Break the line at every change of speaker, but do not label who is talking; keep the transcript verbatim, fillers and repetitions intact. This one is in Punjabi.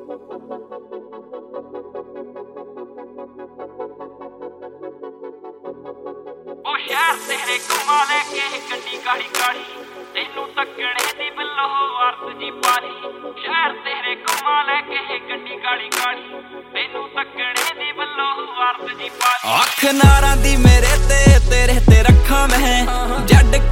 ਉਹ ਸ਼ਹਿਰ ਤੇਰੇ ਘੁਮਾ ਲੈ ਕੇ ਗੱਡੀ ਕਾਲੀ ਕਾਲੀ ਤੈਨੂੰ ਤੱਕਣੇ ਦੀ ਬਿੱਲੋ ਅਰਥ ਜੀ ਪਾਲੀ ਸ਼ਹਿਰ ਤੇਰੇ ਘੁਮਾ ਲੈ ਕੇ ਗੱਡੀ ਕਾਲੀ ਕਾਲੀ ਤੈਨੂੰ ਤੱਕਣੇ ਦੀ ਬਿੱਲੋ ਅਰਥ ਜੀ ਪਾਲੀ
ਅੱਖ ਨਾਰਾਂ ਦੀ ਮੇਰੇ ਤੇ ਤੇਰੇ ਤੇ ਰੱਖਾਂ ਮੈਂ